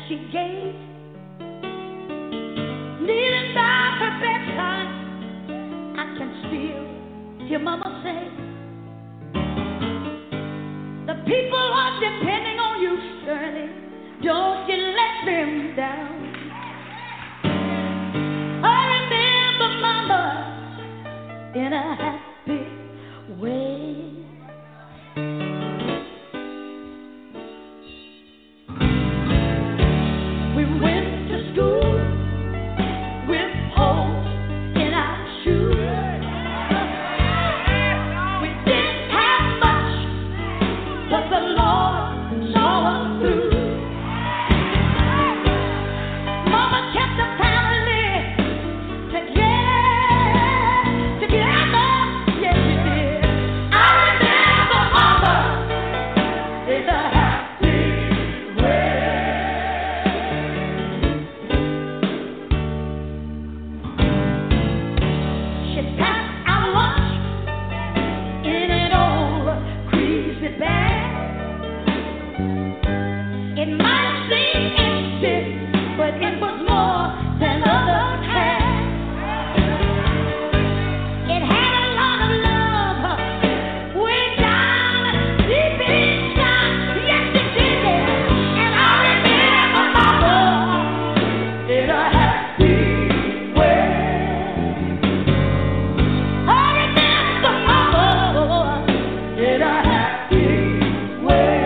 she gave, kneeling by her bedside, I can still hear Mama say, the people are depending on you, Shirley. Don't you let them down. I remember Mama in a happy way. We went to school with holes in our shoes. We didn't have much, but the Lord saw us through. Mama kept the family together, yes she did. I remember Mama in a happy way. She passed our lunch in an old greasy bag. It might seem empty, but it was more than others had. It had a lot of love way down deep inside. Yes, it did. And I remember Mama in a happy way. I remember Mama in a happy way.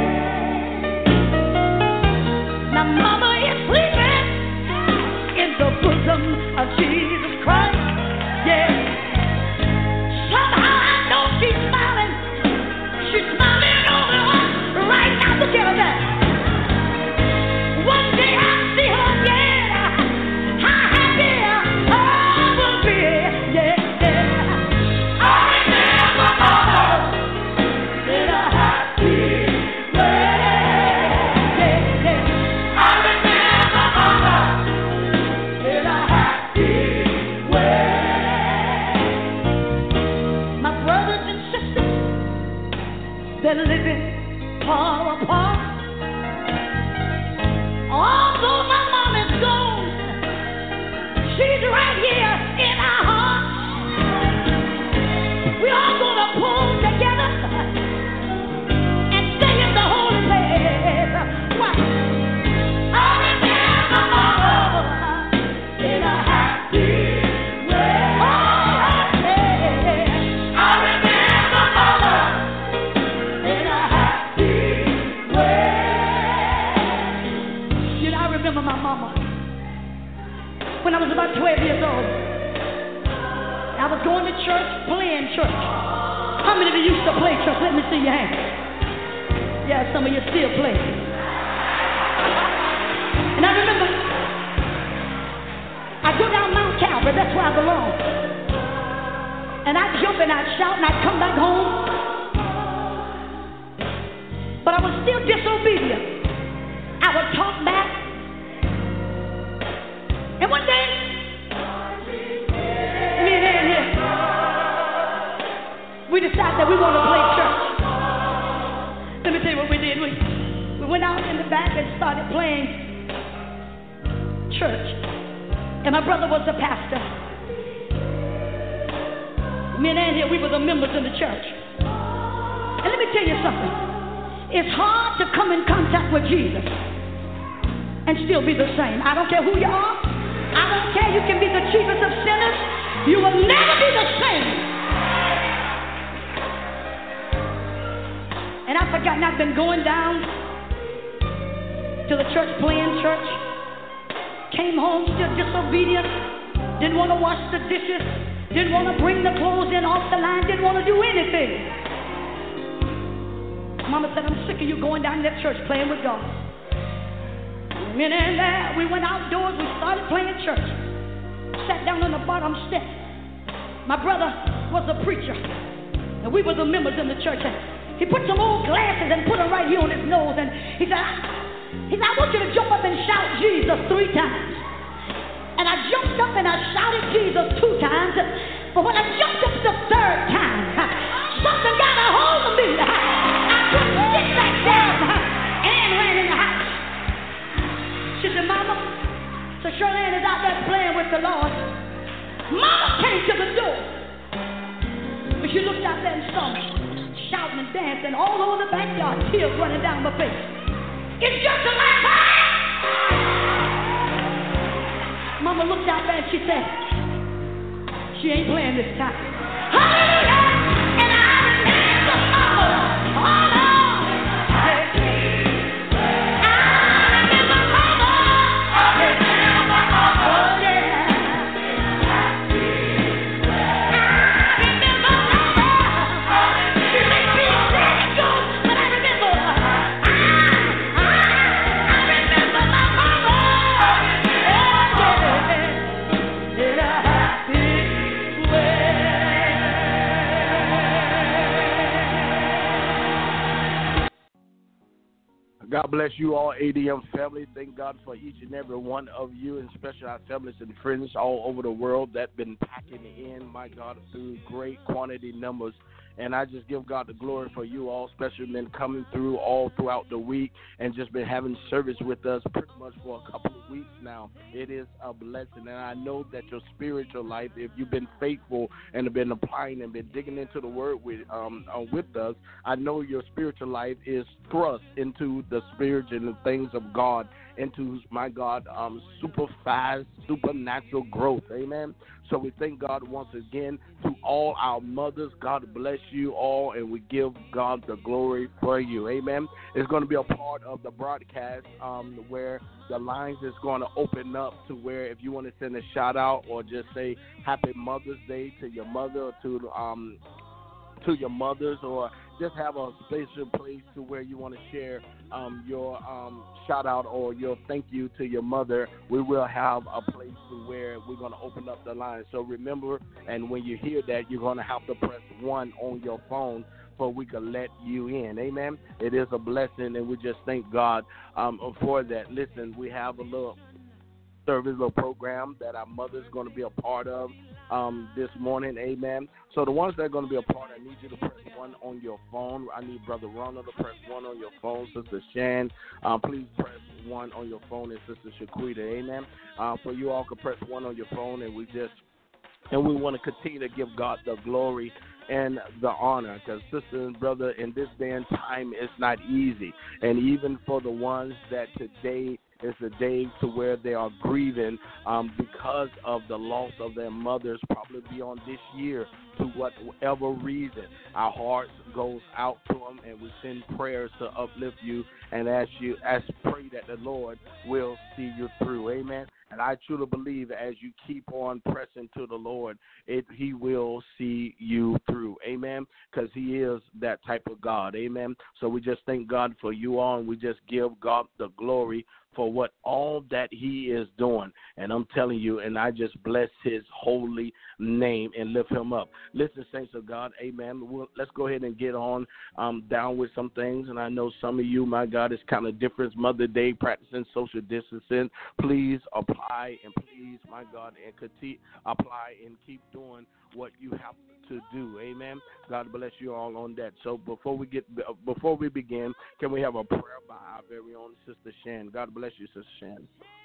Now Mama is sleeping in the bosom of Jesus Christ. Yeah. Somehow I know she's smiling. She's smiling over us right now. Look at her there. One day I'll see her again. How happy I will be. Yeah. I remember Mama in a happy way. Yeah. I remember Mama in a happy way. My brothers and sisters, they're living far apart. Although my mom is gone, she's right here in our hearts. We all gonna pull together and stay in the holy place. Why? I remember Mama in a happy way. Oh, yeah. I remember Mama in a happy way. You know, I remember my mama when I was about 12 years old. I was going to church, playing church. How many of you used to play church? Let me see your hands. Yeah, some of you still play. And I remember I go down Mount Calvary, that's where I belong. And I'd jump and I'd shout and I'd come back home. But I was still disobedient. I would talk back. And one day, me and Ann here, we decided that we want to play church. Let me tell you what we did. We went out in the back and started playing church. And my brother was the pastor. Me and Ann here, we were the members in the church. And let me tell you something. It's hard to come in contact with Jesus and still be the same. I don't care who you are. I don't care. You can be the chiefest of sinners. You will never be the same. And I've forgotten I've been going down to the church, playing church. Came home still disobedient. Didn't want to wash the dishes. Didn't want to bring the clothes in off the line. Didn't want to do anything. Mama said, I'm sick of you going down to that church playing with God. And then we went outdoors. We started playing church. Sat down on the bottom step. My brother was a preacher. And we were the members in the church. He put some old glasses and put them right here on his nose. And he said, I want you to jump up and shout Jesus 3 times. And I jumped up and I shouted Jesus 2 times. But when I jumped up the 3rd time, something got a hold of me. I couldn't sit back down. Ann ran in the house. She said, Shirley is out there playing with the Lord. Mama came to the door. But she looked out there and saw me shouting and dancing all over the backyard, tears running down my face. It's just a last time. Mama looked out there and she said, she ain't playing this time. Hallelujah! And I remember Mama. Oh, no. God bless you all, ADM family. Thank God for each and every one of you, and especially our families and friends all over the world that been packing in, my God, through great quantity numbers. And I just give God the glory for you all, especially been coming through all throughout the week and just been having service with us pretty much for a couple of weeks now. It is a blessing, and I know that your spiritual life, if you've been faithful and have been applying and been digging into the Word with us, I know your spiritual life is thrust into the spirit and the things of God, into, my God, super fast, supernatural growth. Amen. So we thank God once again to all our mothers. God bless you all, and we give God the glory for you. Amen. It's going to be a part of the broadcast where the lines is going to open up to where if you want to send a shout out or just say Happy Mother's Day to your mother or to your mothers, or just have a special place to where you want to share your shout out or your thank you to your mother, we will have a place to where we're going to open up the line. So remember, and when you hear that, you're going to have to press 1 on your phone for we can let you in. Amen. It is a blessing, and we just thank God for that. Listen, we have a little service, little program that our mother's going to be a part of this morning. Amen. So the ones that are going to be a part, I need you to press 1 on your phone. I need Brother Ronald to press 1 on your phone. Sister Shan, please press 1 on your phone, and Sister Shaquita. Amen. For you all can press 1 on your phone, and we want to continue to give God the glory and the honor, because sister and brother, in this day and time, it's not easy. And even for the ones that today is a day to where they are grieving because of the loss of their mothers, probably beyond this year, to whatever reason, our hearts goes out to them, and we send prayers to uplift you and pray that the Lord will see you through. Amen. And I truly believe as you keep on pressing to the Lord, He will see you through. Amen. Because He is that type of God. Amen. So we just thank God for you all, and we just give God the glory for what all that He is doing. And I'm telling you, and I just bless His holy name and lift Him up. Listen, saints of God, amen. Let's go ahead and get on down with some things. And I know some of you, my God, it's kind of different. Mother's Day, practicing social distancing. Please apply, and please, my God, and continue apply and keep doing what you have to do. Amen. God bless you all on that. So before we begin, can we have a prayer by our very own Sister Shan? God bless you, Sister Shan.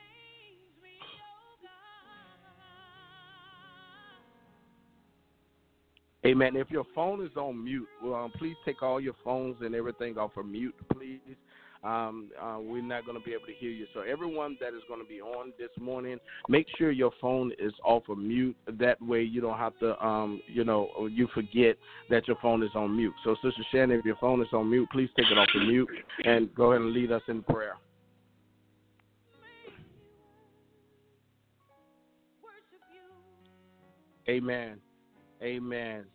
Amen. If your phone is on mute, please take all your phones and everything off of mute, please. We're not going to be able to hear you. So everyone that is going to be on this morning, make sure your phone is off of mute. That way you don't have to, you forget that your phone is on mute. So Sister Shannon, if your phone is on mute, please take it off of mute and go ahead and lead us in prayer. Amen. Amen.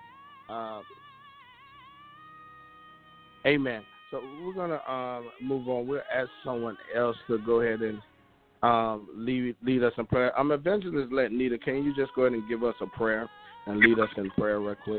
Amen. So we're going to move on. We'll ask someone else to go ahead and lead us in prayer. Evangelist Nita, can you just go ahead and give us a prayer and lead us in prayer real quick?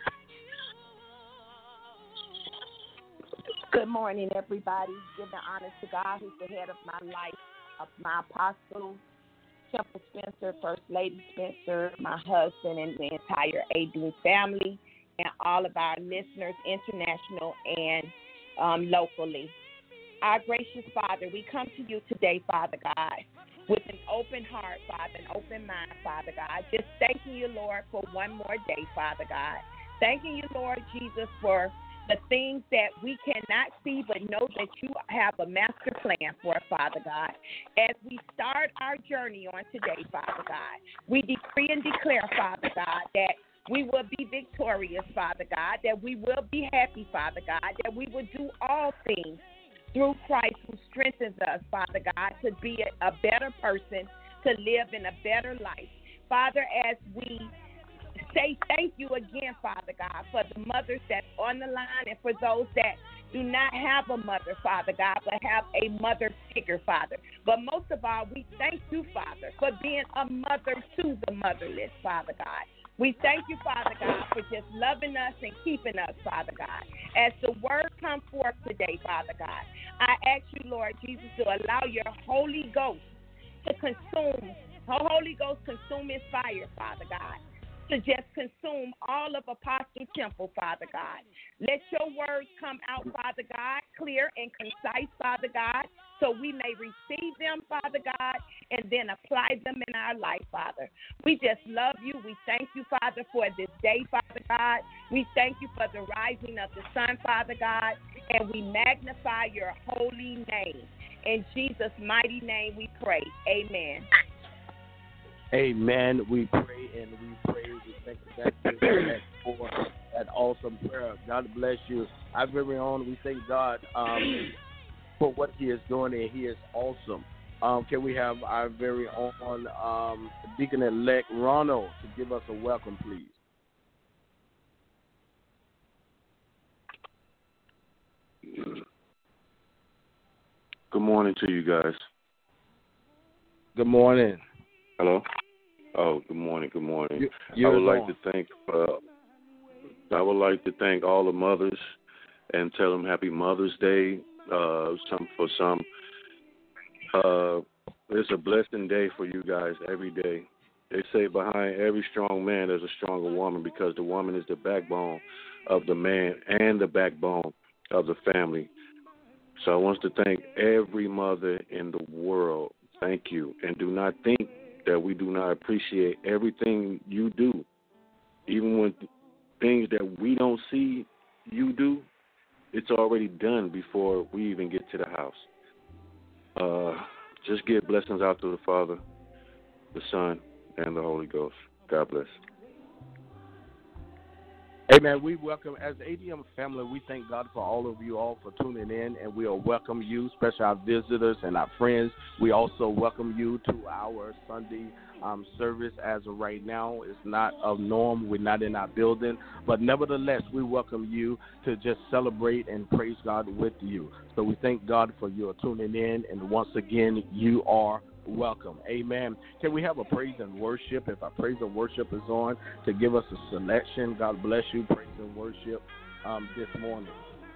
Good morning, everybody. Give the honor to God, who's the head of my life, of my apostle, Temple Spencer, First Lady Spencer, my husband, and the entire AD family, and all of our listeners, international and locally. Our gracious Father, we come to you today, Father God, with an open heart, Father, an open mind, Father God. Just thanking you, Lord, for one more day, Father God. Thanking you, Lord Jesus, for the things that we cannot see but know that you have a master plan for, Father God. As we start our journey on today, Father God, we decree and declare, Father God, that we will be victorious, Father God, that we will be happy, Father God, that we will do all things through Christ who strengthens us, Father God, to be a better person, to live in a better life. Father, as we say thank you again, Father God, for the mothers that's on the line and for those that do not have a mother, Father God, but have a mother figure, Father. But most of all, we thank you, Father, for being a mother to the motherless, Father God. We thank you, Father God, for just loving us and keeping us, Father God. As the word comes forth today, Father God, I ask you, Lord Jesus, to allow your Holy Ghost to consume, Holy Ghost consuming fire, Father God, to just consume all of Apostle Temple, Father God. Let your words come out, Father God, clear and concise, Father God, so we may receive them, Father God, and then apply them in our life, Father. We just love you. We thank you, Father, for this day, Father God. We thank you for the rising of the sun, Father God, and we magnify your holy name. In Jesus' mighty name we pray. Amen. Amen. We pray and we pray. We thank you for that awesome prayer. God bless you. Our very own, we thank God for what he is doing, and he is awesome. Can we have our very own Deacon-elect Ronald to give us a welcome, please? Good morning to you guys. Good morning. Hello. Oh, good morning. Good morning. I would like to thank all the mothers and tell them Happy Mother's Day. It's a blessing day for you guys every day. They say behind every strong man there's a stronger woman, because the woman is the backbone of the man and the backbone of the family. So I want to thank every mother in the world. Thank you. And do not think that we do not appreciate everything you do. Even when things that we don't see you do, it's already done before we even get to the house. Just give blessings out to the Father, the Son, and the Holy Ghost. God bless. Amen. We welcome, as the ADM family, we thank God for all of you all for tuning in, and we'll welcome you, especially our visitors and our friends. We also welcome you to our Sunday service. As of right now, it's not of norm. We're not in our building, but nevertheless, we welcome you to just celebrate and praise God with you. So we thank God for your tuning in, and once again, you are welcome. Amen. Can we have a praise and worship? If our praise and worship is on, to give us a selection. God bless you, praise and worship this morning.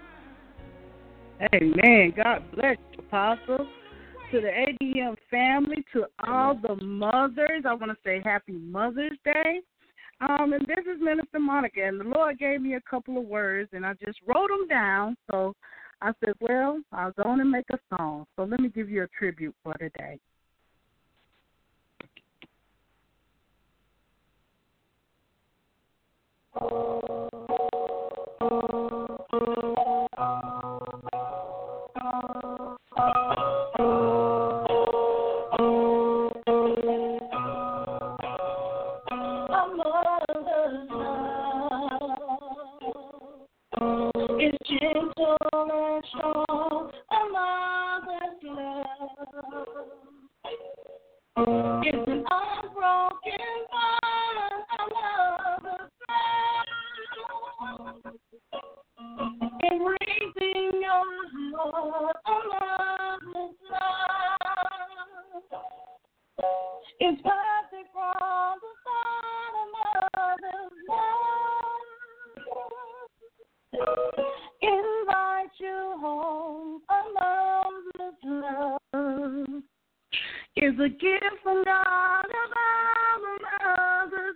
Amen. God bless you, Apostle. To the ADM family, to all the mothers, I want to say Happy Mother's Day. And this is Minister Monica, and the Lord gave me a couple of words, and I just wrote them down. So I said, well, I'll go on and make a song. So let me give you a tribute for today. It's gentle and strong, a mother's love. It's an unbroken bond, a mother's love. It brings in your heart, a mother's love. It's perfect from the start, a mother's love. Invite you home, a mother's love. Is a gift from God about a mother's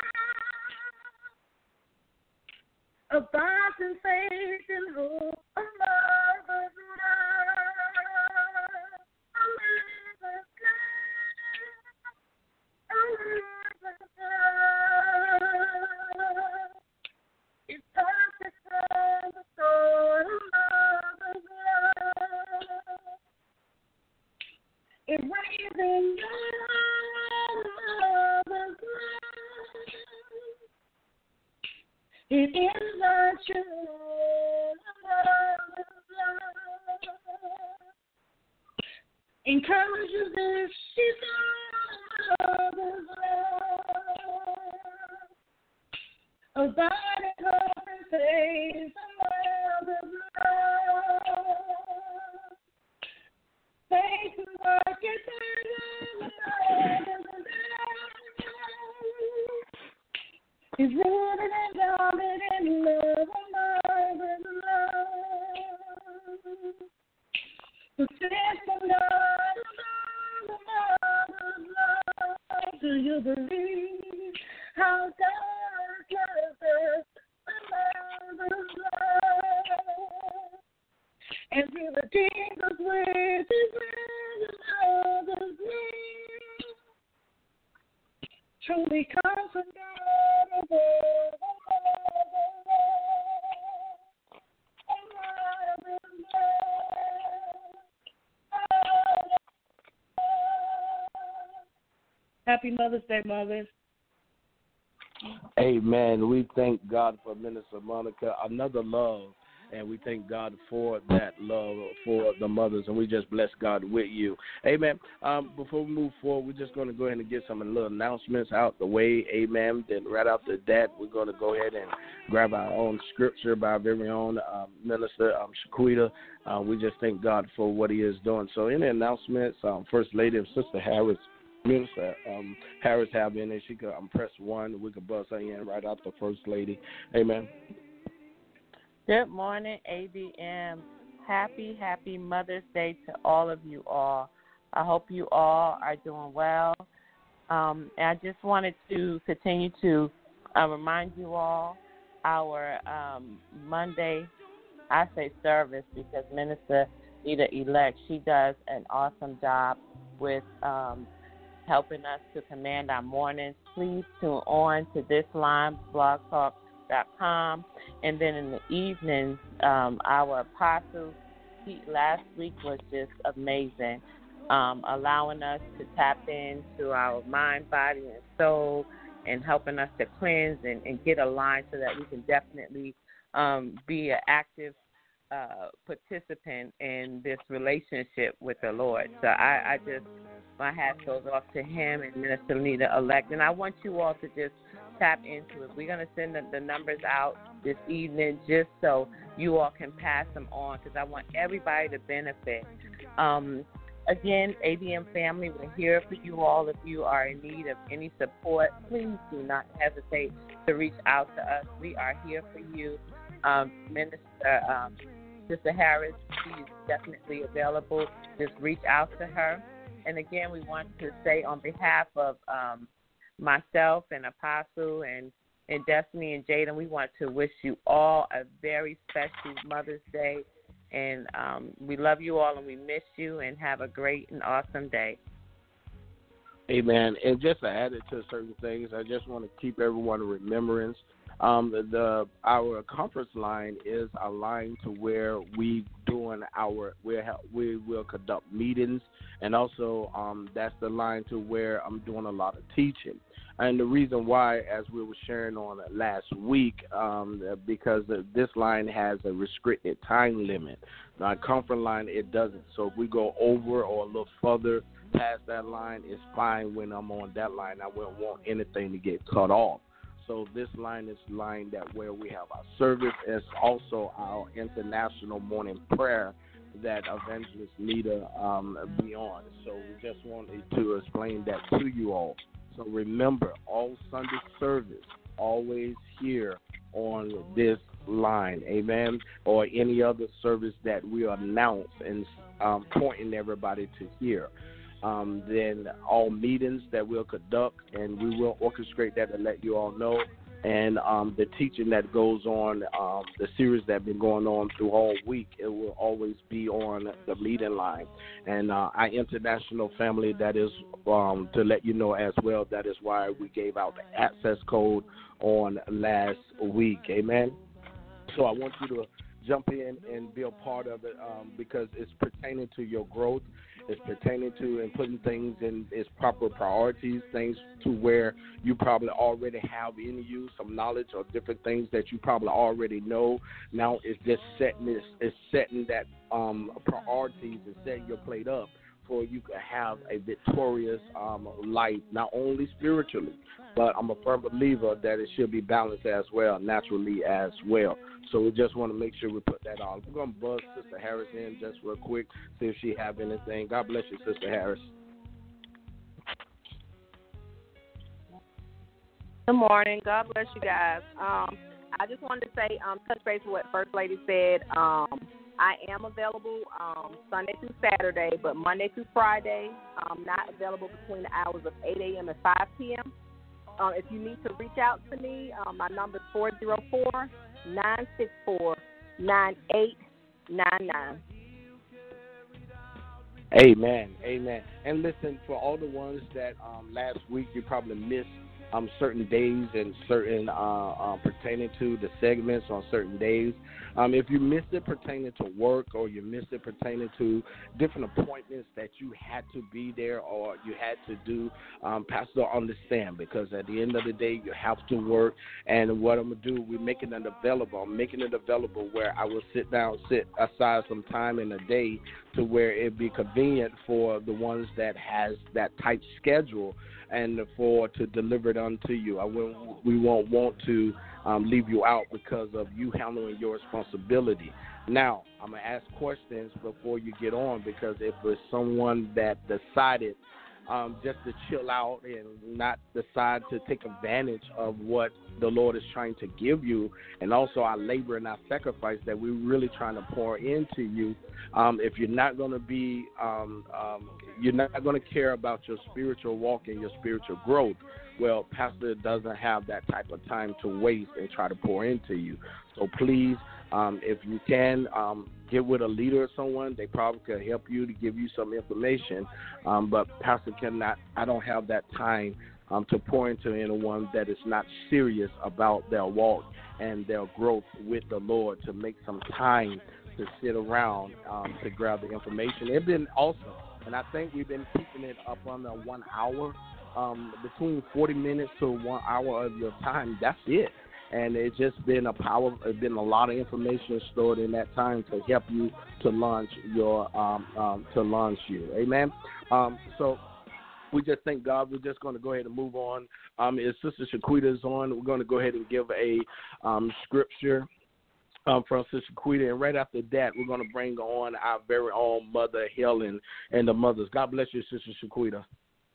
love. Abiding faith and hope, a mother's love. A mother's love. It rains in your mother's love. It is not true mother's love. Encourages this, she's mother's love. Abide in her face, mother's love. Faith and work is is rooted and grounded in love, mother's love. The faith and mother's love. Do you believe how God gives us a mother's love? And He redeems us with His mother's love. Truly comes from God above, a mother's love. Happy Mother's Day, mothers. Amen. We thank God for Minister Monica, another love, and we thank God for that love for the mothers, and we just bless God with you. Amen. Before we move forward, we're just going to go ahead and get some little announcements out the way. Amen. Then right after that, we're going to go ahead and grab our own scripture by our very own Minister Shaquita. We just thank God for what He is doing. So any announcements, First Lady and Sister Harris, Minister Harris have in, and she could press 1. We could buzz her in right after First Lady. Amen. Good morning, ABM. Happy Mother's Day to all of you all. I hope you all are doing well. And I just wanted to continue to remind you all our Monday, I say service because Minister Elect, she does an awesome job with helping us to command our mornings. Please tune on to this line, blogtalk.com. And then in the evenings, our apostle last week was just amazing, allowing us to tap into our mind, body, and soul, and helping us to cleanse and get aligned so that we can definitely be an active participant in this relationship with the Lord. So I just, my hat goes off to him and Minister Elect. And I want you all to just tap into it. We're going to send the numbers out this evening just so you all can pass them on because I want everybody to benefit. Again, ABM family, we're here for you all. If you are in need of any support, please do not hesitate to reach out to us. We are here for you. Sister Harris, she's definitely available. Just reach out to her. And again, we want to say on behalf of myself and Apostle and Destiny and Jaden, we want to wish you all a very special Mother's Day. And we love you all and we miss you, and have a great and awesome day. Amen. And just to add it to certain things, I just want to keep everyone in remembrance. Our conference line is a line to where we will conduct meetings, and also that's the line to where I'm doing a lot of teaching. And the reason why, as we were sharing on last week, because this line has a restricted time limit. Our conference line, it doesn't. So if we go over or a little further past that line, it's fine when I'm on that line. I wouldn't want anything to get cut off. So this line is the line that where we have our service. It's also our international morning prayer that Evangelist Nita be on. So we just wanted to explain that to you all. So remember, all Sunday service, always here on this line, amen, or any other service that we announce and pointing everybody to hear. Then all meetings that we'll conduct, and we will orchestrate that to let you all know. And the teaching that goes on, the series that's been going on through all week, it will always be on the meeting line. And our international family, that is to let you know as well, that is why we gave out the access code on last week. Amen. So I want you to jump in and be a part of it because it's pertaining to your growth. is pertaining to and putting things in its proper priorities, things to where you probably already have in you some knowledge or different things that you probably already know. Now it's just setting that priorities and setting your plate up for you to have a victorious life, not only spiritually, but I'm a firm believer that it should be balanced as well, naturally as well. So we just want to make sure we put that on. We're going to buzz Sister Harris in just real quick, see if she have anything. God bless you, Sister Harris. Good morning. God bless you guys. I just wanted to say, touch base with what First Lady said. I am available Sunday through Saturday, but Monday through Friday, I'm not available between the hours of 8 a.m. and 5 p.m. If you need to reach out to me, my number is 404-964-9899. Amen. Amen. And listen, for all the ones that last week you probably missed certain days and certain pertaining to the segments on certain days. If you missed it pertaining to work or you missed it pertaining to different appointments that you had to be there or you had to do, Pastor, understand, because at the end of the day, you have to work. And what I'm going to do, we're making it available. I'm making it available where I will sit aside some time in a day to where it be convenient for the ones that has that tight schedule and to deliver it unto you. We won't want to leave you out because of you handling your responsibility. Now, I'm going to ask questions before you get on, because if it's someone that decided just to chill out and not decide to take advantage of what the Lord is trying to give you, and also our labor and our sacrifice that we're really trying to pour into you, if you're not going to be, you're not going to care about your spiritual walk and your spiritual growth, well, Pastor doesn't have that type of time to waste and try to pour into you. So please, if you can, get with a leader or someone. They probably could help you to give you some information. But Pastor cannot, I don't have that time to pour into anyone that is not serious about their walk and their growth with the Lord, to make some time to sit around to grab the information. It's been awesome. And I think we've been keeping it up under 1 hour, between 40 minutes to 1 hour of your time. That's it. And it's just been it's been a lot of information stored in that time to help you to launch your, Amen. So we just thank God. We're just going to go ahead and move on. If Sister Shaquita is on, we're going to go ahead and give a scripture from Sister Shaquita, and right after that, we're going to bring on our very own Mother Helen and the mothers. God bless you, Sister Shaquita.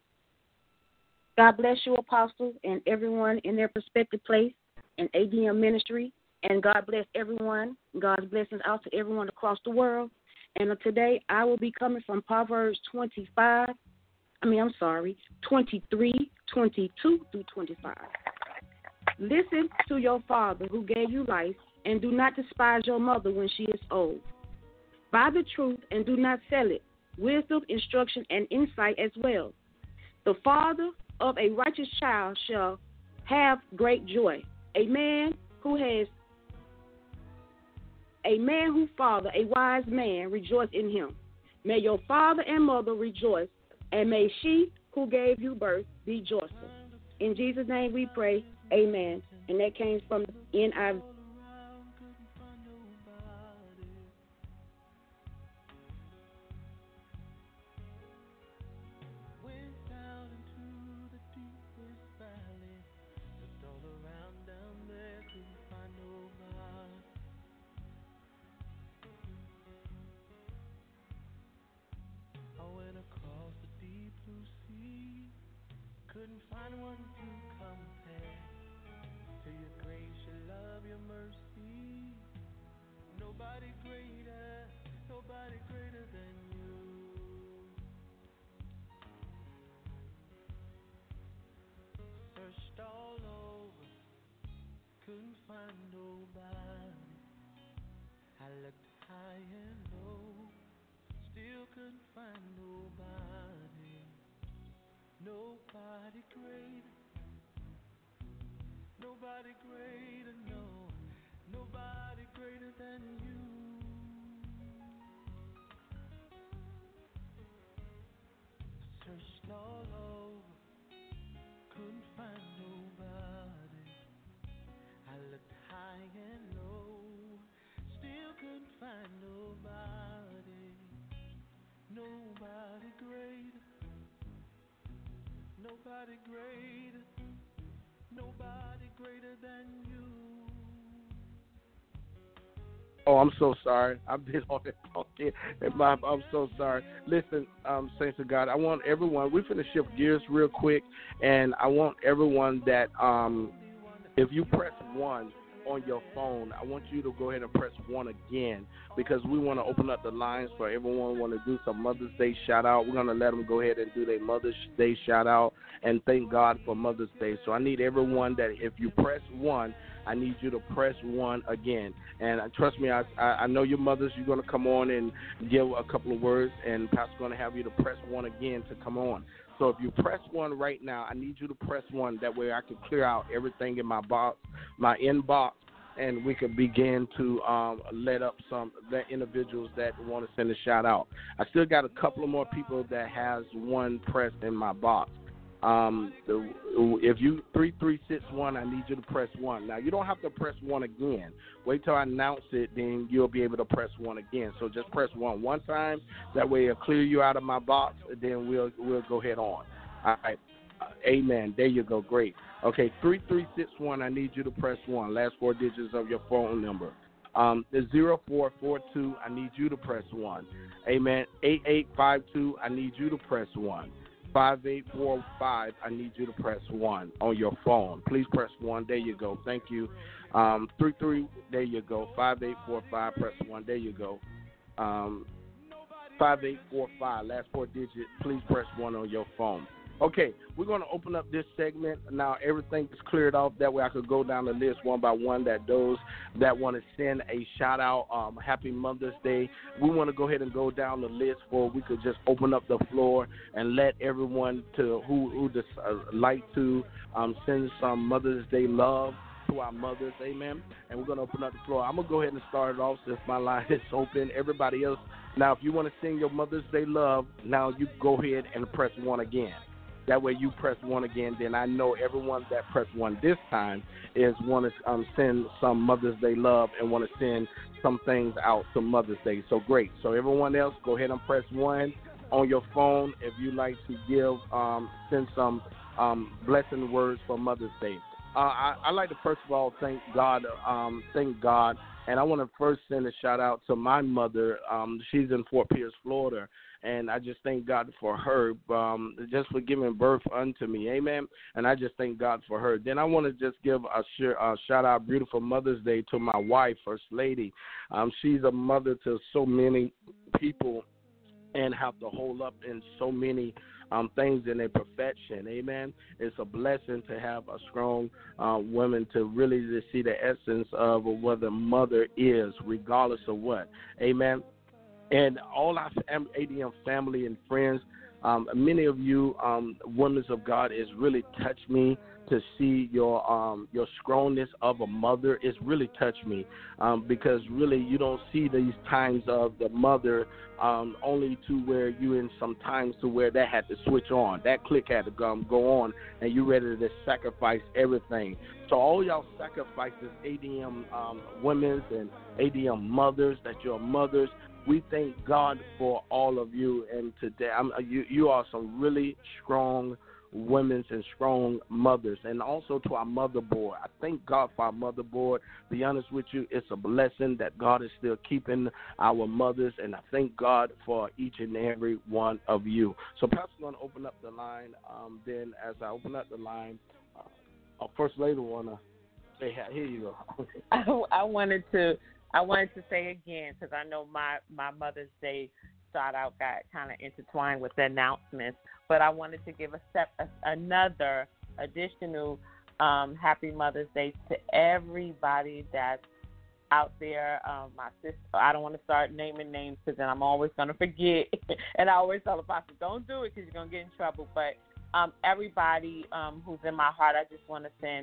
God bless you, Apostle, and everyone in their prospective place in ADM ministry. And God bless everyone. God's blessings out to everyone across the world. And today I will be coming from Proverbs 23:22 through 25. Listen to your father who gave you life, and do not despise your mother when she is old. Buy the truth and do not sell it. Wisdom, instruction, and insight as well. The father of a righteous child shall have great joy. A man who father a wise man, rejoice in him. May your father and mother rejoice, and may she who gave you birth be joyful. In Jesus' name we pray, amen. And that came from NIV. Couldn't find one to compare to your grace, your love, your mercy. Nobody greater than you. Searched all over, couldn't find nobody. I looked high and low, still couldn't find nobody. Nobody greater, no, nobody greater than you. all over, couldn't find nobody. I looked high and low, still couldn't find nobody. Nobody greater, nobody greater, nobody greater than you. Oh, I'm so sorry. I've been on it talking. I'm so sorry. Listen, saints of God, I want everyone, we're going to shift gears real quick, and I want everyone that if you press 1 on your phone, I want you to go ahead and press 1 again, because we want to open up the lines for everyone who want to do some Mother's Day shout-out. We're going to let them go ahead and do their Mother's Day shout-out and thank God for Mother's Day. So I need everyone that if you press 1, I need you to press 1 again. And trust me, I know your mothers, you're going to come on and give a couple of words, and Pastor's going to have you to press 1 again to come on. So if you press 1 right now, I need you to press 1. That way I can clear out everything in my box, my inbox, and we can begin to let individuals that want to send a shout out. I still got a couple of more people that has 1 pressed in my box. If you 3361, I need you to press 1. Now you don't have to press 1 again. Wait till I announce it, then you'll be able to press 1 again. So just press 1 time. That way it'll clear you out of my box. Then we'll go ahead on. All right. Amen. There you go. Great. Okay, 3361. I need you to press 1. Last 4 digits of your phone number. The 0442. I need you to press 1. Amen. 8852. I need you to press 1. 5845, I need you to press 1 on your phone. Please press 1. There you go. Thank you. 33, there you go. 5845, press 1. There you go. 5845, last 4 digits. Please press 1 on your phone. Okay, we're going to open up this segment. Now, everything is cleared off. That way I could go down the list one by one, that those that want to send a shout-out, Happy Mother's Day. We want to go ahead and go down the list, or we could just open up the floor and let everyone to who like to send some Mother's Day love to our mothers, amen. And we're going to open up the floor. I'm going to go ahead and start it off since my line is open. Everybody else, now, if you want to send your Mother's Day love, now you go ahead and press 1 again. That way you press 1 again, then I know everyone that pressed 1 this time is want to send some Mother's Day love and want to send some things out to Mother's Day. So great. So everyone else, go ahead and press 1 on your phone if you like to send some blessing words for Mother's Day. I like to first of all thank God, and I want to first send a shout out to my mother. She's in Fort Pierce, Florida. And I just thank God for her, just for giving birth unto me. Amen. And I just thank God for her. Then I want to just give a shout out, beautiful Mother's Day, to my wife, First Lady. She's a mother to so many people and have to hold up in so many things in their perfection. Amen. It's a blessing to have a strong woman to really to see the essence of what a mother is, regardless of what. Amen. And all our ADM family and friends, many of you women of God, it's really touched me to see your strongness of a mother. It's really touched me because really you don't see these times of the mother only to where you in some times to where that had to switch on. That click had to go on, and you ready to sacrifice everything. So all y'all sacrifices, ADM women's and ADM mothers, that you're mothers. We thank God for all of you, and today you are some really strong women and strong mothers, and also to our motherboard. I thank God for our motherboard. Be honest with you, it's a blessing that God is still keeping our mothers, and I thank God for each and every one of you. So Pastor's going to open up the line. Then as I open up the line, our First Lady want to say, here you go. I wanted to say again, because I know my Mother's Day shout out got kind of intertwined with the announcements, but I wanted to give another additional Happy Mother's Day to everybody that's out there. My sister, I don't want to start naming names because then I'm always going to forget, and I always tell the pastor, don't do it because you're going to get in trouble, but everybody who's in my heart, I just want to send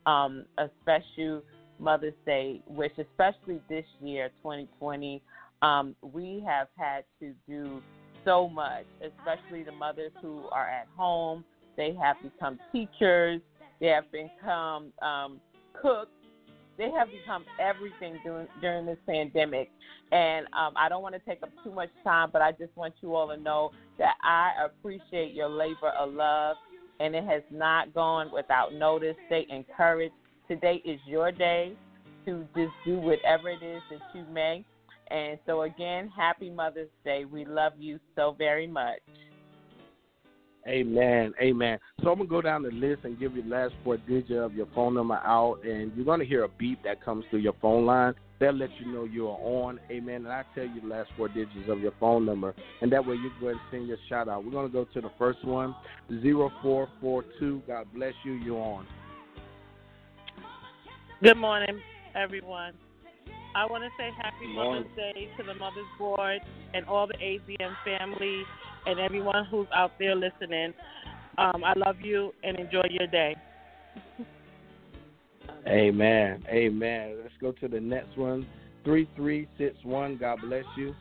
a special Mother's Day wish, especially this year, 2020. We have had to do so much, especially the mothers who are at home. They have become teachers. They have become cooks. They have become everything during this pandemic. And I don't want to take up too much time, but I just want you all to know that I appreciate your labor of love, and it has not gone without notice. Stay encouraged. Today is your day to just do whatever it is that you may. And so, again, happy Mother's Day. We love you so very much. Amen. Amen. So I'm going to go down the list and give you the last 4 digits of your phone number out, and you're going to hear a beep that comes through your phone line. They'll let you know you're on. Amen. And I tell you the last 4 digits of your phone number, and that way you can go ahead and send your shout out. We're going to go to the first one, 0442. God bless you. You're on. Good morning, everyone. I want to say happy Mother's Day to the Mother's Board and all the ADM family and everyone who's out there listening. I love you and enjoy your day. Amen. Amen. Let's go to the next one, 3361. God bless you.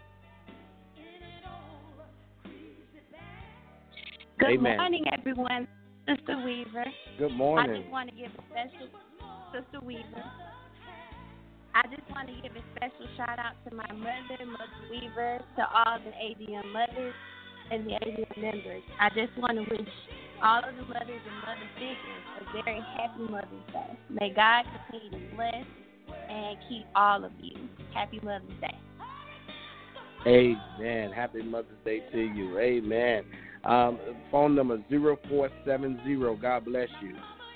Good morning, everyone. Sister Weaver. Good morning. I just want to give a special, Sister Weaver. I just want to give a special shout out to my mother, Mother Weaver, to all the ADM mothers and the ADM members. I just want to wish all of the mothers and mother figures a very happy Mother's Day. May God continue to bless and keep all of you. Happy Mother's Day. Amen. Happy Mother's Day to you. Amen. Phone number 0470. God bless you.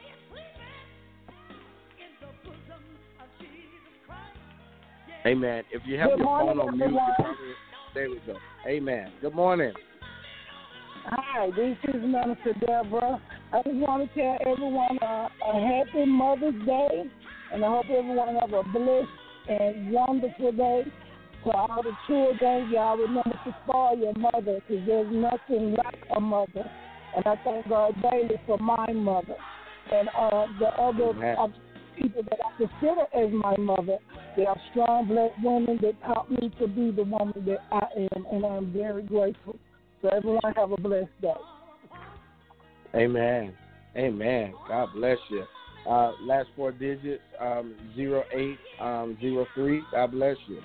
Amen. If you have your phone on mute, you probably, there we go. Amen. Good morning. Hi, this is Minister Deborah. I just want to tell everyone a happy Mother's Day, and I hope everyone have a blessed and wonderful day. To all the children, y'all remember to spoil your mother, because there's nothing like a mother. And I thank God daily for my mother. And the other people that I consider as my mother, they are strong black women that taught me to be the woman that I am, and I'm very grateful. So everyone have a blessed day. Amen. Amen. God bless you. Last 4 digits, 0803. God bless you.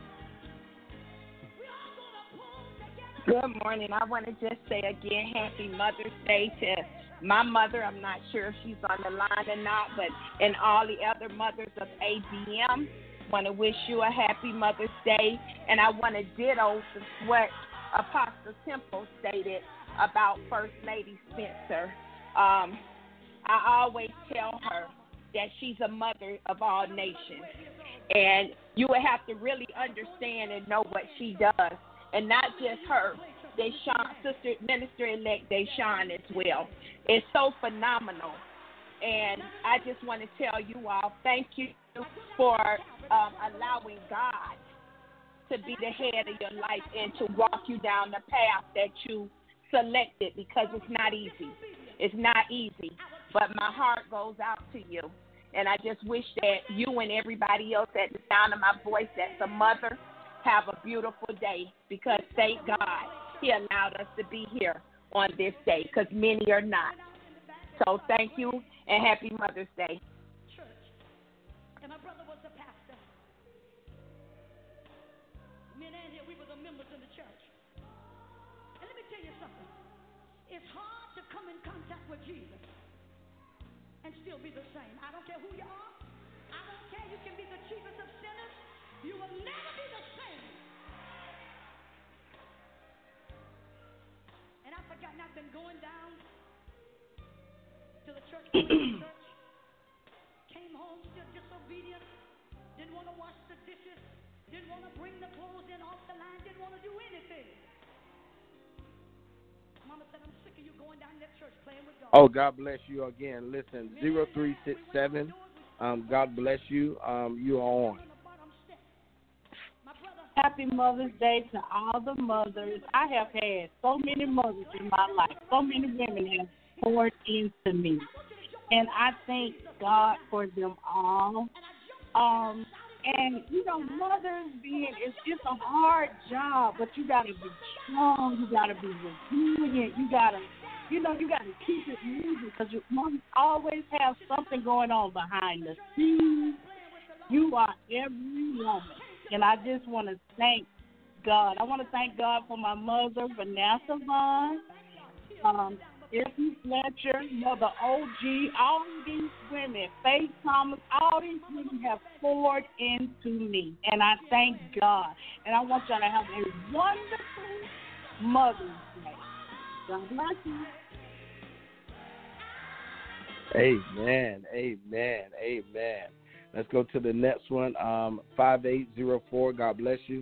Good morning. I want to just say again, happy Mother's Day to my mother. I'm not sure if she's on the line or not, but and all the other mothers of ADM, want to wish you a happy Mother's Day. And I want to ditto what Apostle Temple stated about First Lady Spencer. I always tell her that she's a mother of all nations. And you would have to really understand and know what she does. And not just her, Deshawn, Sister Minister-elect Deshawn as well. It's so phenomenal. And I just want to tell you all, thank you for allowing God to be the head of your life and to walk you down the path that you selected, because it's not easy. It's not easy. But my heart goes out to you. And I just wish that you and everybody else at the sound of my voice that's a mother have a beautiful day, because thank God He allowed us to be here on this day, because many are not. So thank you and happy Mother's Day. Church. And my brother was the pastor. Me and Andy, we were the members in the church. And let me tell you something. It's hard to come in contact with Jesus and still be the same. I don't care who you are. I don't care. You can be the chiefest of sinners. You will never be the same. And I've forgotten, I've been going down to the church, came home still disobedient, didn't want to wash the dishes, didn't want to bring the clothes in off the line, didn't want to do anything. Mama said, I'm sick of you going down to that church playing with God. Oh, God bless you again. Listen, 0367. God bless you. You are on. Happy Mother's Day to all the mothers. I have had so many mothers in my life. So many women have poured into me. And I thank God for them all. And, mothers it's just a hard job, but you got to be strong. You got to be resilient. You got to, you got to keep it moving because your mom always have something going on behind the scenes. You are every woman. And I just want to thank God. I want to thank God for my mother, Vanessa Vaughn, Effie Fletcher, Mother OG, all these women, Faith Thomas, all these women have poured into me. And I thank God. And I want y'all to have a wonderful Mother's Day. God bless you. Amen. Amen. Amen. Let's go to the next one. 5804. God bless you.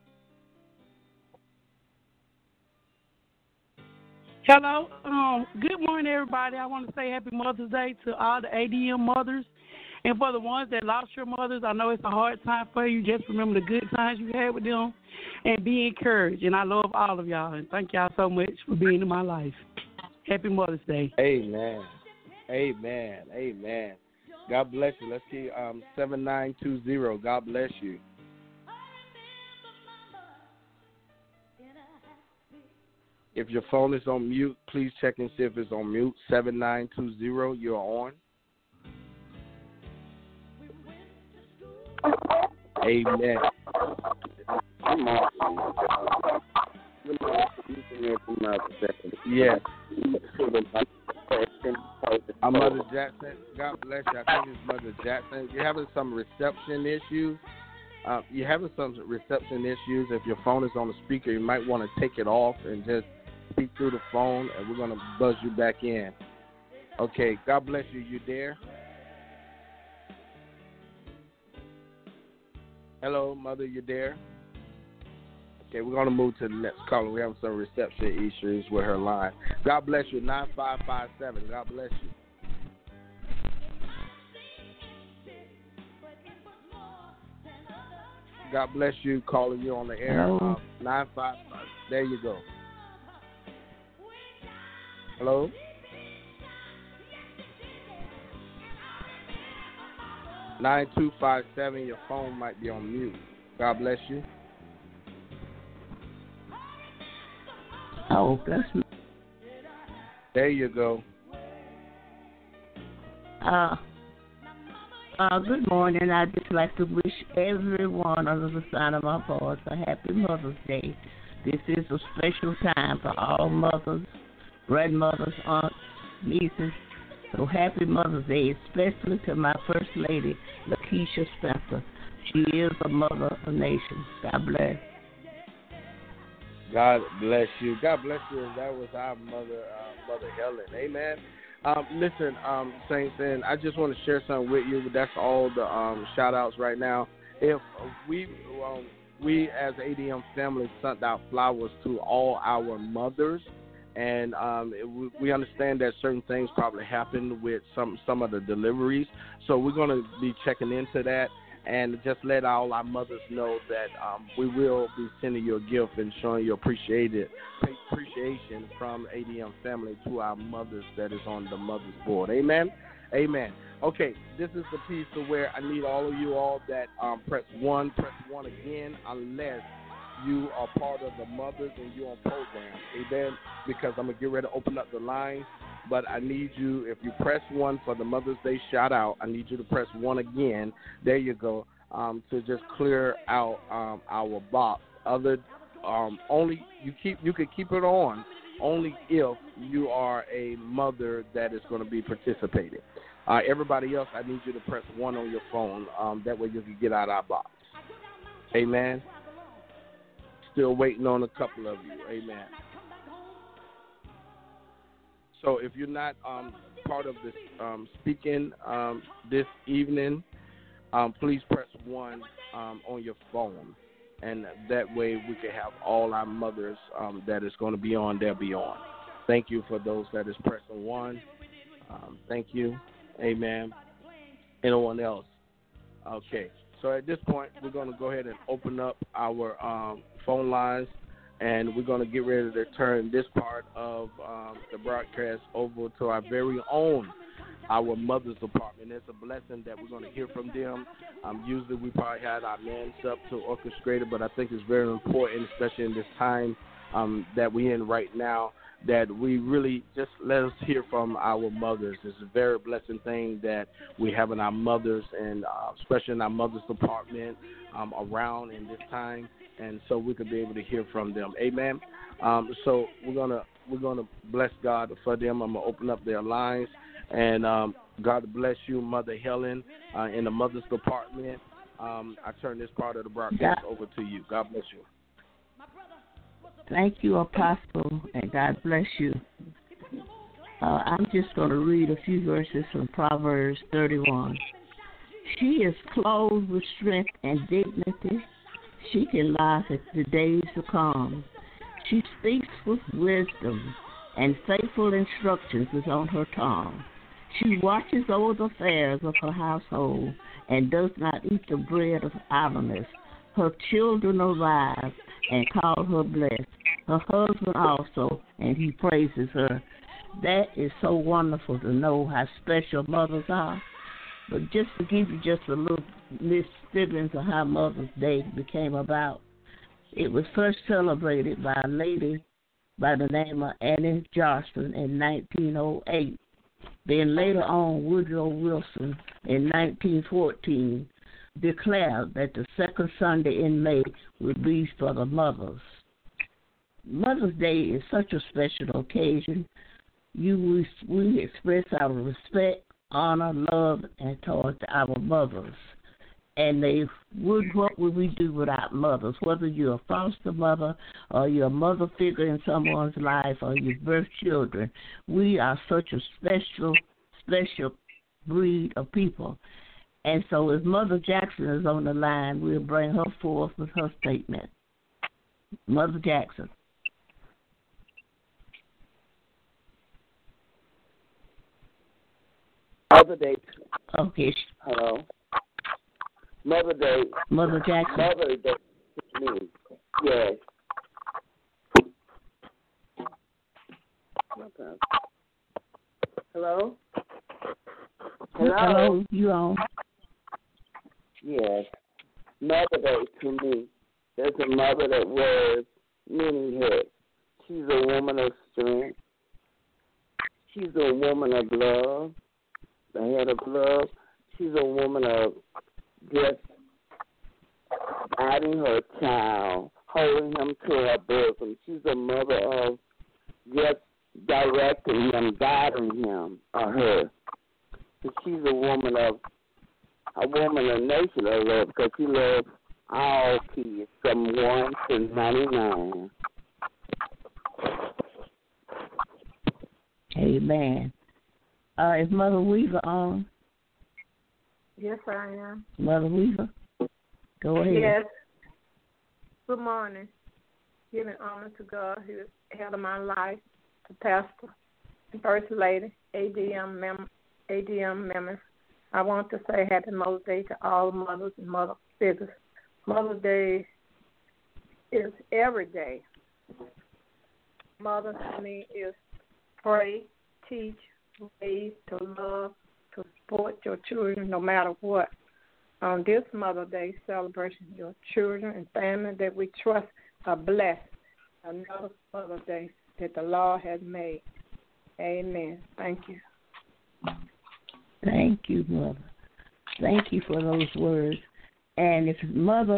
Hello. Good morning, everybody. I want to say Happy Mother's Day to all the ADM mothers. And for the ones that lost your mothers, I know it's a hard time for you. Just remember the good times you had with them and be encouraged. And I love all of y'all. And thank y'all so much for being in my life. Happy Mother's Day. Amen. Amen. Amen. God bless you. Let's see 7920. God bless you. If your phone is on mute, please check and see if it's on mute. 7920, you're on. Amen. Yeah. I'm Mother Jackson. God bless you. I think it's Mother Jackson. You're having some reception issues. If your phone is on the speaker, you might want to take it off and just speak through the phone, and we're going to buzz you back in. Okay, God bless you. You there? Hello, Mother, you there? Okay, we're going to move to the next caller. We're having some reception issues with her line. God bless you. 9557. God bless you. God bless you. Calling you on the air. 955. There you go. Hello? (9257). Your phone might be on mute. God bless you. Oh, bless me. There you go. Good morning. I'd just like to wish everyone under the sound of my voice a happy Mother's Day. This is a special time for all mothers, grandmothers, aunts, nieces. So happy Mother's Day, especially to my First Lady, Lakeisha Spencer. She is a mother of nations. God bless. God bless you. God bless you. That was our mother, Mother Helen. Amen. Listen, Saints, and I just want to share something with you. That's all the shout-outs right now. If we as ADM family sent out flowers to all our mothers, and we understand that certain things probably happened with some of the deliveries, so we're going to be checking into that. And just let all our mothers know that we will be sending you a gift and showing you appreciation from ADM family to our mothers that is on the mother's board. Amen? Amen. Okay, this is the piece to where I need all of you all that press one again, unless you are part of the mothers and you're on program. Amen? Because I'm going to get ready to open up the line. But I need you, if you press 1 for the Mother's Day shout out, I need you to press 1 again. There you go. To just clear out our box. Only you can keep it on only if you are a mother that is going to be participating. Everybody else, I need you to press 1 on your phone. That way you can get out our box. Amen. Still waiting on a couple of you. Amen. So if you're not part of this speaking this evening, please press 1 on your phone. And that way we can have all our mothers that is going to be on, they'll be on. Thank you for those that is pressing 1. Thank you. Amen. Anyone else? Okay. So at this point, we're going to go ahead and open up our phone lines. And we're going to get ready to turn this part of the broadcast over to our very own our Mothers Department. It's a blessing that we're going to hear from them. Usually we probably had our men up to orchestrate it, but I think it's very important, especially in this time that we're in right now, that we really just let us hear from our mothers. It's a very blessing thing that we have in our mothers, and especially in our Mothers Department around in this time, and so we could be able to hear from them. Amen. So we're gonna bless God for them. I'm gonna open up their lines, and God bless you, Mother Helen, in the Mothers Department. I turn this part of the broadcast over to you. God bless you. Thank you, Apostle, and God bless you. I'm just going to read a few verses from Proverbs 31. She is clothed with strength and dignity. She can laugh at the days to come. She speaks with wisdom, and faithful instructions is on her tongue. She watches over the affairs of her household and does not eat the bread of idleness. Her children arise and call her blessed. Her husband also, and he praises her. That is so wonderful to know how special mothers are. But just to give you just a little snippets of how Mother's Day became about, it was first celebrated by a lady by the name of Annie Johnson in 1908. Then later on, Woodrow Wilson in 1914 declared that the second Sunday in May would be for the mothers. Mother's Day is such a special occasion. We express our respect, honor, love, and towards our mothers. And what would we do without mothers? Whether you're a foster mother or you're a mother figure in someone's life or you birth children, we are such a special breed of people. And so if Mother Jackson is on the line, we'll bring her forth with her statement. Mother Jackson. Mother Day. Okay. Hello. Mother Day. Mother Jackson. Mother Day to me. Yes. Okay. Hello? Hello, you on? Yes. Mother Day to me. There's a mother that wears many hats. She's a woman of strength. She's a woman of love. The head of love. She's a woman of just guiding her child, holding him to her bosom. She's a mother of just directing him, guiding him or her. So she's a woman of nation of love because she loves all kids from 1 to 99. Amen. Is Mother Weaver on? Yes, I am. Mother Weaver, go ahead. Yes. Good morning. Giving honor to God who is head of my life, to Pastor and First Lady, ADM members. I want to say Happy Mother's Day to all mothers and mother figures. Mother's Day is every day. Mother to me is pray, teach, raise, to love, to support your children no matter what. On this Mother's Day celebration, your children and family that we trust are blessed. Another Mother's Day that the Lord has made. Amen. Thank you. Thank you, Mother. Thank you for those words. And if Mother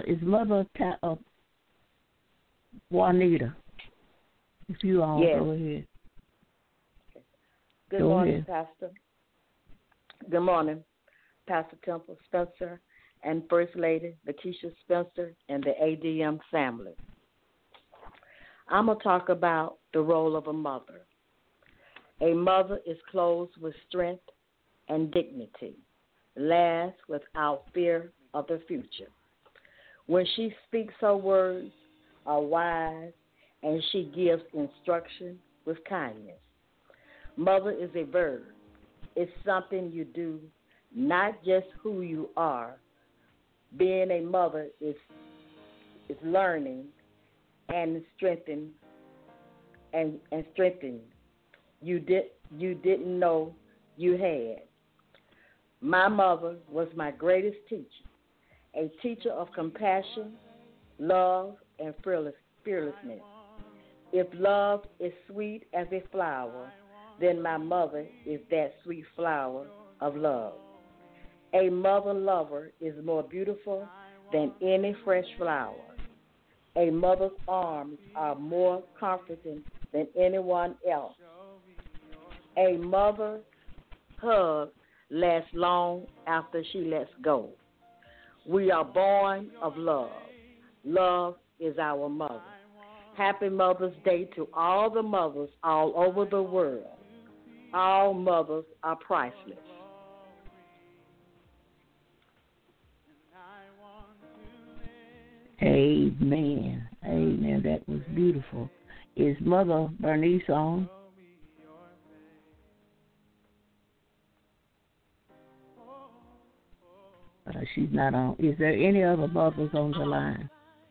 Juanita, if you all yes. Go ahead. Good morning, Pastor. Good morning, Pastor Temple Spencer and First Lady Letitia Spencer and the ADM family. I'm going to talk about the role of a mother. A mother is clothed with strength and dignity, laughs without fear of the future. When she speaks, her words are wise, and she gives instruction with kindness. Mother is a verb. It's something you do, not just who you are. Being a mother is learning and strengthening you didn't know you had. My mother was my greatest teacher, a teacher of compassion, love, and fearlessness. If love is sweet as a flower, then my mother is that sweet flower of love. A mother lover is more beautiful than any fresh flower. A mother's arms are more comforting than anyone else. A mother's hug lasts long after she lets go. We are born of love. Love is our mother. Happy Mother's Day to all the mothers all over the world. All mothers are priceless. Amen. Amen. That was beautiful. Is Mother Bernice on? She's not on. Is there any other mothers on the line?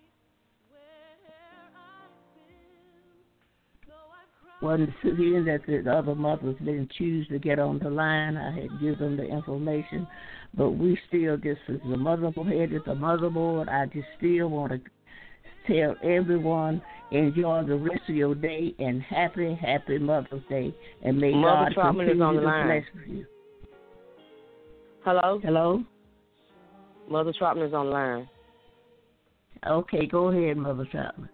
Well, seeing that the other mothers didn't choose to get on the line, I had given them the information. But we still, just as the motherboard, as a motherboard, I just still want to tell everyone, enjoy the rest of your day and happy Mother's Day. And may Mother God continue on the to line. bless you. Hello? Hello? Mother Trotman is on the line. Okay, go ahead, Mother Trotman.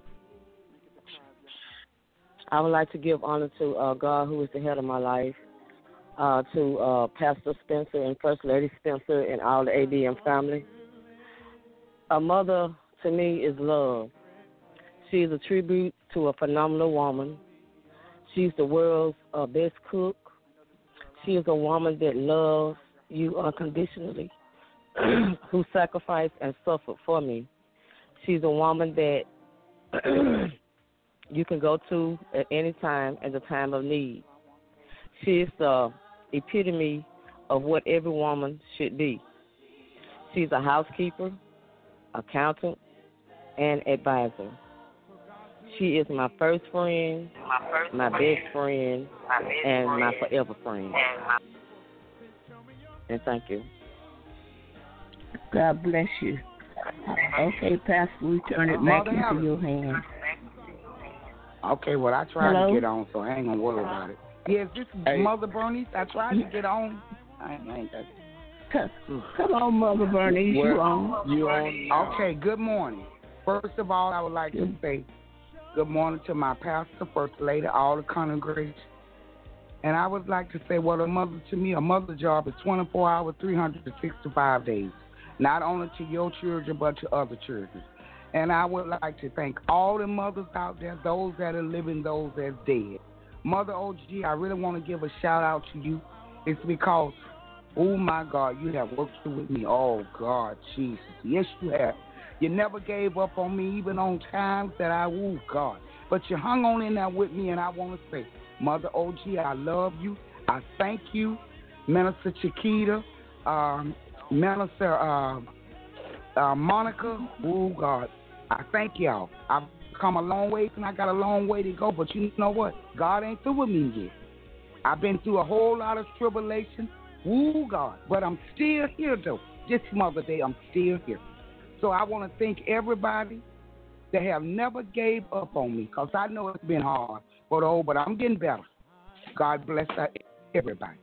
I would like to give honor to God, who is the head of my life, to Pastor Spencer and First Lady Spencer and all the ADM family. A mother, to me, is love. She is a tribute to a phenomenal woman. She's the world's best cook. She is a woman that loves you unconditionally, who sacrificed and suffered for me. She's a woman that you can go to at any time at the time of need. She is the epitome of what every woman should be. She's a housekeeper, accountant, and advisor. She is my first friend, my best friend, and my forever friend. And thank you. God bless you. Okay, Pastor, we turn it back into your hands. Okay, well, I tried to get on, so I ain't going to worry about it. Yes, this is Mother Bernice. I tried to get on. I ain't got Come on, Mother Bernice. You on. You on. Okay, good morning. First of all, I would like to say good morning to my pastor, First Lady, all the congregation. And I would like to say what a mother to me, a mother's job is 24 hours, 365 days. Not only to your children, but to other children. And I would like to thank all the mothers out there, those that are living, those that's dead. Mother OG, I really want to give a shout out to you. It's because, oh my God, you have worked with me. Oh God, Jesus. Yes, you have. You never gave up on me, even on times that oh God. But you hung on in there with me, and I want to say, Mother OG, I love you. I thank you. Minister Chiquita, Minister Monica, oh God. I thank y'all. I've come a long way, and I got a long way to go. But you know what? God ain't through with me yet. I've been through a whole lot of tribulation. Ooh, God. But I'm still here, though. This Mother's Day, I'm still here. So I want to thank everybody that have never gave up on me, because I know it's been hard. But I'm getting better. God bless everybody.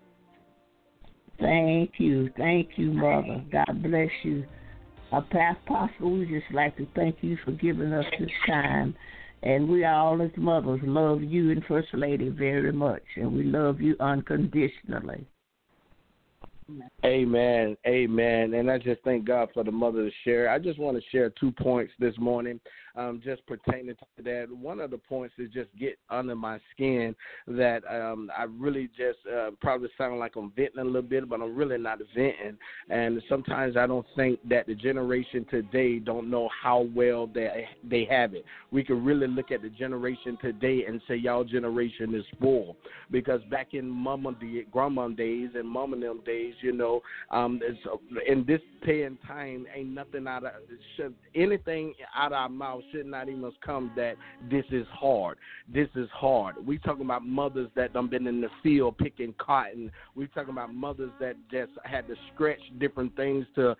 Thank you, Mother. God bless you. Past Pastor, we just like to thank you for giving us this time. And we all as mothers love you and First Lady very much. And we love you unconditionally. Amen. Amen. And I just thank God for the mother to share. I just want to share 2 points this morning just pertaining to that. One of the points is just get under my skin that I really just probably sound like I'm venting a little bit, but I'm really not venting. And sometimes I don't think that the generation today don't know how well they have it. We can really look at the generation today and say y'all generation is spoiled, because back in grandma days and mama and them days, you know, in this day and time, ain't nothing anything out of our mouth thought should not even come that this is hard. This is hard. We talking about mothers that done been in the field picking cotton. We talking about mothers that just had to stretch different things to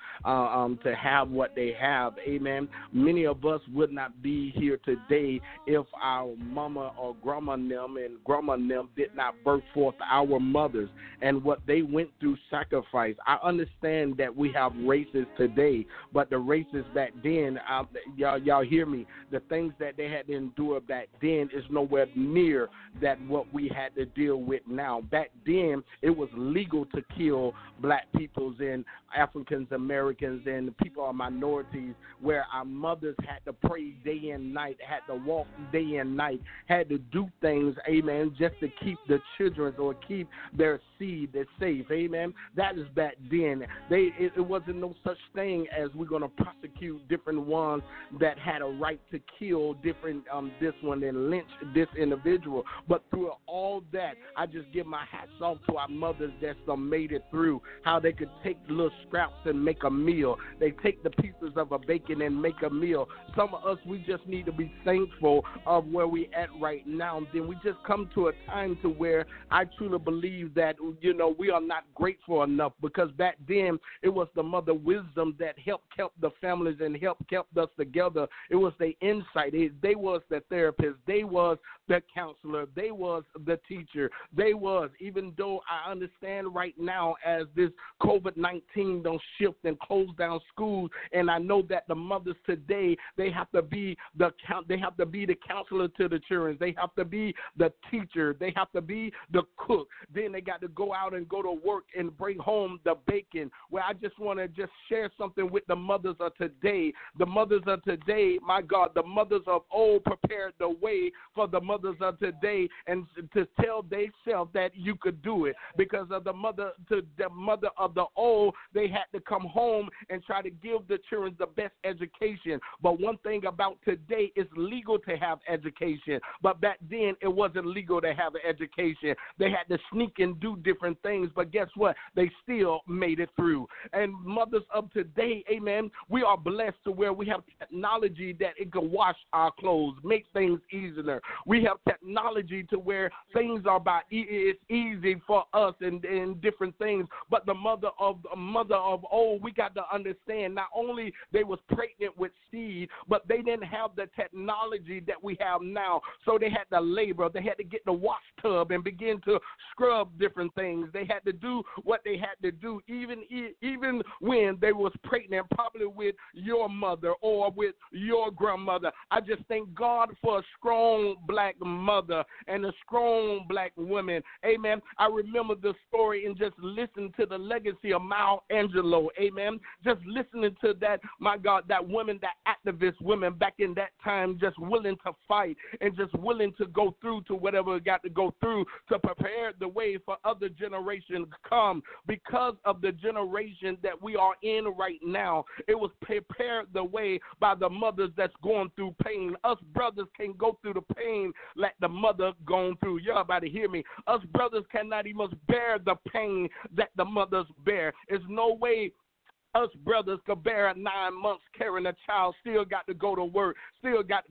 have what they have. Amen. Many of us would not be here today if our mama or grandma them did not birth forth our mothers and what they went through sacrifice. I understand that we have races today, but the races back then, y'all hear me, the things that they had to endure back then is nowhere near that what we had to deal with now. Back then, it was legal to kill black peoples and Africans, Americans, and people of minorities, where our mothers had to pray day and night, had to walk day and night, had to do things, amen, just to keep the children or keep their seed safe, amen. That is back then. It wasn't no such thing as we're going to prosecute different ones that had a right to kill different this one and lynch this individual. But through all that, I just give my hats off to our mothers that made it through, how they could take little scraps and make a meal. They take the pieces of a bacon and make a meal. Some of us, we just need to be thankful of where we at right now. Then we just come to a time to where I truly believe that, we are not grateful enough, because back then it was the mother wisdom that kept the families and kept us together. It was the insight. They was the therapist. They was the counselor. They was the teacher. They was, even though I understand right now as this COVID-19 don't shift and close down schools, and I know that the mothers today, they have to be the counselor to the children. They have to be the teacher. They have to be the cook. Then they got to go out and go to work and bring home the bacon. Well, I just want to just share something with the mothers of today. The mothers of today, my God, the mothers of old prepared the way for the mothers of today, and to tell themselves that you could do it, because of the mother of the old, they had to come home and try to give the children the best education. But one thing about today, it's legal to have education, but back then it wasn't legal to have an education. They had to sneak and do different things, but guess what? They still made it through. And mothers of today, amen, we are blessed to where we have technology that it can wash our clothes, make things easier. We have technology to where things are it's easy for us and different things. But the mother of old, we got to understand, not only they was pregnant with seed, but they didn't have the technology that we have now. So they had to labor. They had to get the wash tub and begin to scrub different things. They had to do what they had to do, even when they was pregnant, probably with your mother or with your grandmother. I just thank God for a strong black mother and a strong black woman. Amen. I remember the story and just listen to the legacy of Maya Angelou. Amen. Just listening to that, my God, that woman, that activist women back in that time, just willing to fight and just willing to go through to whatever it got to go through to prepare the way for other generations to come. Because of the generation that we are in right now, it was prepared the way by the mothers that's going through pain. Us brothers can't go through the pain like the mother gone through. Y'all about to hear me. Us brothers cannot even bear the pain that the mothers bear. There's no way us brothers could bear 9 months carrying a child, still got to go to work, still got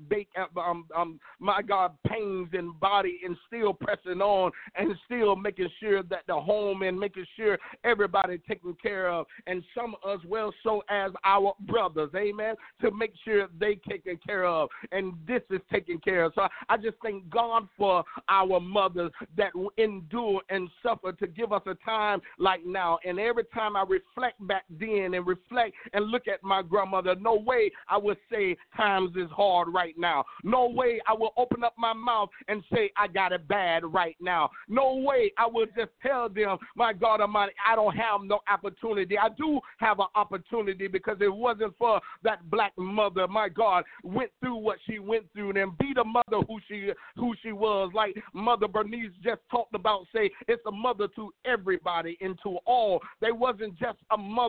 my God, pains in body, and still pressing on and still making sure that the home and making sure everybody taken care of. And some of us, well, so as our brothers, amen, to make sure they taken care of. And this is taken care of. So I just thank God for our mothers that endure and suffer to give us a time like now. And every time I reflect back then, and reflect and look at my grandmother, no way I would say times is hard right now. No way I will open up my mouth and say I got it bad right now. No way I would just tell them, my God Almighty, I don't have no opportunity. I do have an opportunity, because it wasn't for that black mother, my God, went through what she went through and be the mother who she was. Like Mother Bernice just talked about, say it's a mother to everybody and to all. They wasn't just a mother to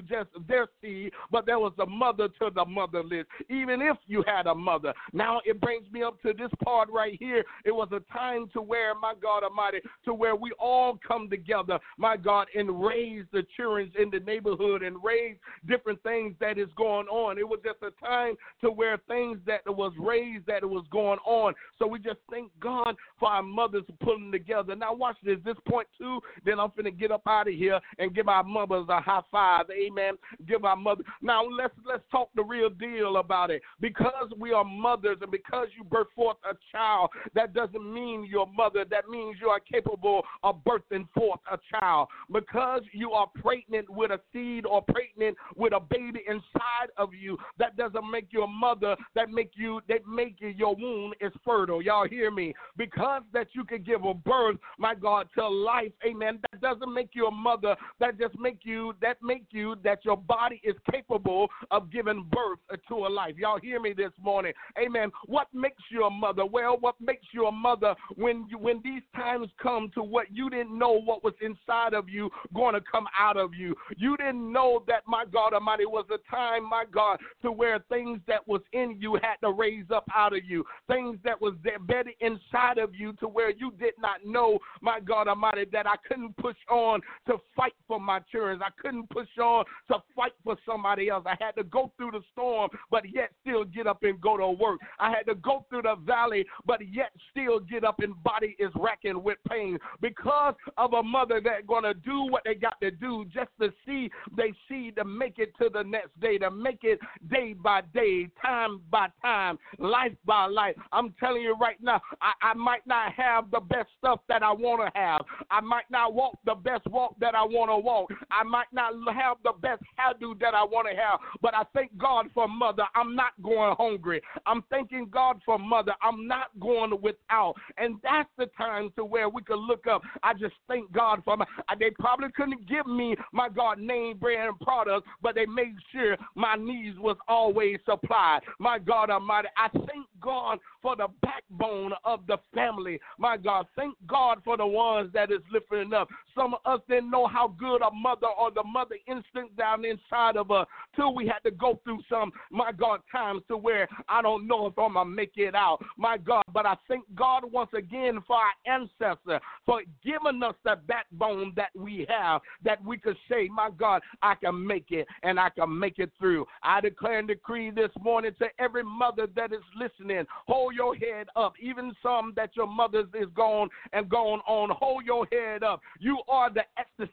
just their seed, but there was a mother to the motherless, even if you had a mother. Now it brings me up to this part right here. It was a time to where, my God Almighty, to where we all come together, my God, and raise the children in the neighborhood and raise different things that is going on. It was just a time to where things that was raised, that it was going on. So we just thank God for our mothers pulling together. Now watch this. This point two, then I'm finna get up out of here and give our mothers a high five. Amen. Give our mother. Now let's talk the real deal about it. Because we are mothers and because you birth forth a child, that doesn't mean you're a mother. That means you are capable of birthing forth a child. Because you are pregnant with a seed or pregnant with a baby inside of you, that doesn't make you a mother. That make you your womb is fertile. Y'all hear me? Because that you can give a birth, my God, to life. Amen. That doesn't make you a mother. That just make you that your body is capable of giving birth to a life. Y'all hear me this morning? Amen. What makes you a mother? Well, what makes you a mother when these times come to what you didn't know what was inside of you going to come out of you. You didn't know that, my God Almighty, was a time, my God, to where things that was in you had to raise up out of you. Things that was there bedded inside of you to where you did not know, my God Almighty, that I couldn't push on to fight for my children. I couldn't push on to fight for somebody else. I had to go through the storm, but yet still get up and go to work. I had to go through the valley, but yet still get up and body is racking with pain because of a mother that's going to do what they got to do just to see to make it to the next day, to make it day by day, time by time, life by life. I'm telling you right now, I might not have the best stuff that I want to have. I might not walk the best walk that I want to walk. I might not have the best hairdo that I want to have, but I thank God for mother. I'm not going hungry. I'm thanking God for mother. I'm not going without. And that's the time to where we could look up. I just thank God for they probably couldn't give me, my God, name brand products, but they made sure my needs was always supplied. My God Almighty, I thank God for the backbone of the family. My God, thank God for the ones that is lifting up. Some of us didn't know how good a mother or the mother instinct down inside of us till we had to go through some, my God, times to where I don't know if I'm going to make it out. My God, but I thank God once again for our ancestor, for giving us the backbone that we have, that we could say, my God, I can make it and I can make it through. I declare and decree this morning to every mother that is listening, hold your head up. Even some that your mothers is gone on, hold your head up. You are the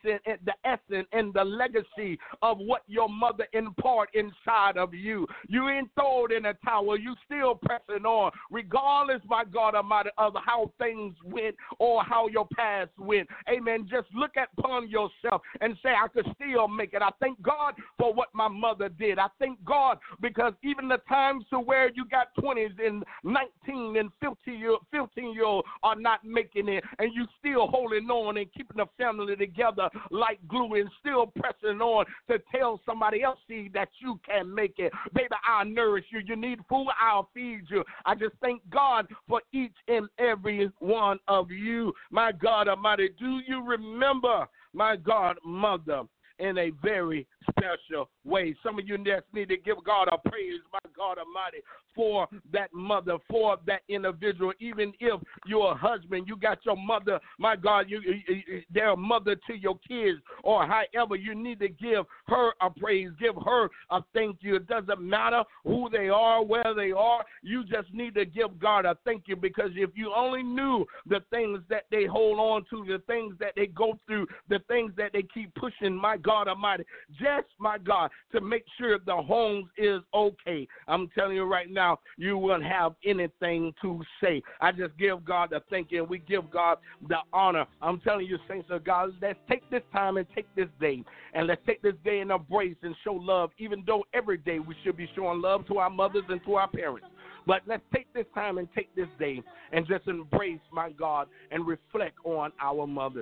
essence and the legacy of what your mother impart inside of you. You ain't thrown in a towel. You still pressing on, regardless, my God Almighty, of how things went or how your past went. Amen. Just look upon yourself and say, I could still make it. I thank God for what my mother did. I thank God because even the times to where you got 20s and 19 and 15-year-old are not making it, and you still holding on and keeping the family together like glue and still pressing on to tell somebody else, see, that you can make it. Baby, I'll nourish you. You need food, I'll feed you. I just thank God for each and every one of you. My God Almighty, do you remember, my God, mother, in a very special way? Some of you next need to give God a praise, my God Almighty, for that mother, for that individual. Even if you're a husband, you got your mother, my God, they're a mother to your kids, or however, you need to give her a praise, give her a thank you. It doesn't matter who they are, where they are, you just need to give God a thank you, because if you only knew the things that they hold on to, the things that they go through, the things that they keep pushing, my God Almighty, just, my God, to make sure the homes is okay. I'm telling you right now, you won't have anything to say. I just give God the thank you, and we give God the honor. I'm telling you, saints of God, let's take this time and take this day, and let's take this day and embrace and show love, even though every day we should be showing love to our mothers and to our parents. But let's take this time and take this day and just embrace, my God, and reflect on our mothers.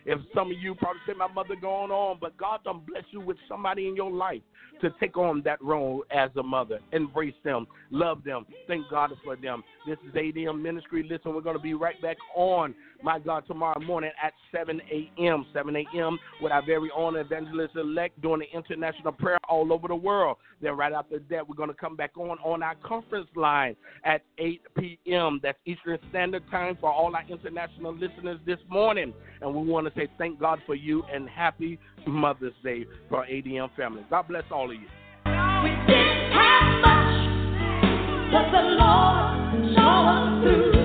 If some of you probably say, my mother going on, but God done bless you with somebody in your life to take on that role as a mother. Embrace them. Love them. Thank God for them. This is ADM Ministry. Listen, we're going to be right back on, my God, tomorrow morning at 7 a.m. 7 a.m. with our very own evangelist-elect doing the international prayer all over the world. Then right after that, we're going to come back on our conference line at 8 p.m. That's Eastern Standard Time for all our international listeners this morning. And we want to say thank God for you and happy Mother's Day for our ADM family. God bless all of you. We didn't have much, but the Lord saw us through.